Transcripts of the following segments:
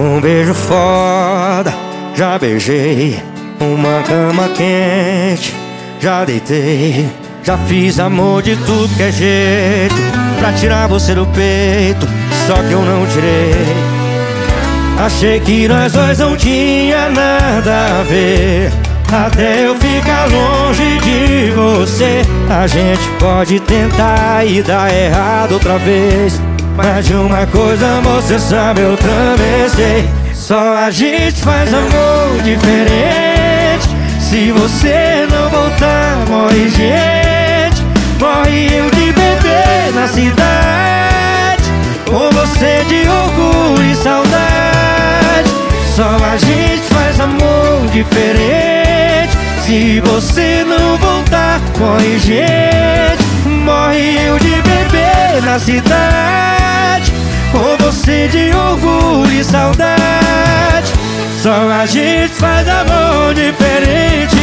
Um beijo foda, já beijei. Uma cama quente, já deitei. Já fiz amor de tudo que é jeito pra tirar você do peito, só que eu não tirei. Achei que nós dois não tinha nada a ver, até eu ficar longe de você. A gente pode tentar e dar errado outra vez, mas de uma coisa você sabe, eu também sei. Só a gente faz amor diferente. Se você não voltar, morre gente. Morre eu de bebê na cidade, ou você de orgulho e saudade. Só a gente faz amor diferente. Se você não voltar, morre gente. Morre eu de bebê na cidade, ou você de orgulho e saudade. Só a gente faz amor diferente.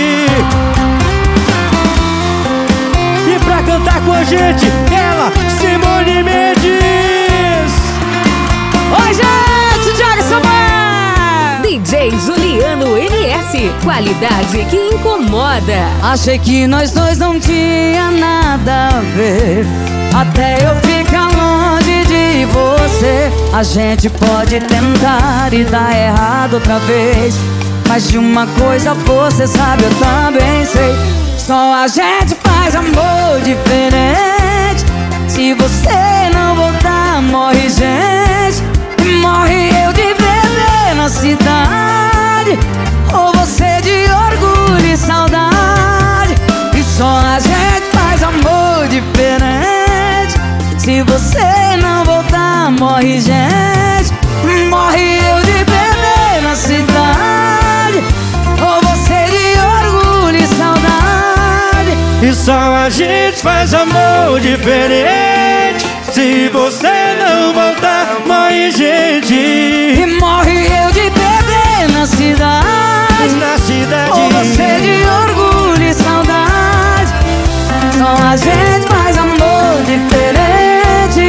E pra cantar com a gente, ela, Simone Mendes. Oi, gente, Thiago Samar, DJ Juliano NS, qualidade que incomoda. Achei que nós dois não tinha nada a ver, até eu ficar longe de você. A gente pode tentar e dar errado outra vez, mas de uma coisa você sabe, eu também sei. Só a gente faz amor diferente. Se você não voltar, morre gente. Morre eu de bebê na cidade, ou você de orgulho e saudade. E só a gente faz amor diferente. Se você não voltar, morre gente. Morre eu de bebê na cidade, ou você de orgulho e saudade. E só a gente faz amor diferente. Se você não voltar, morre gente. E morre eu de bebê na cidade, Na cidade, ou você de orgulho e saudade. Só a gente faz amor diferente.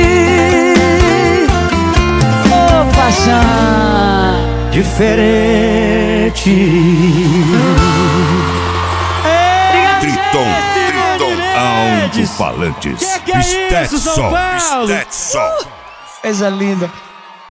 Ô, paixão diferente. Triton Alto-Falantes. Que é isso, São Paulo? Stetson. coisa linda.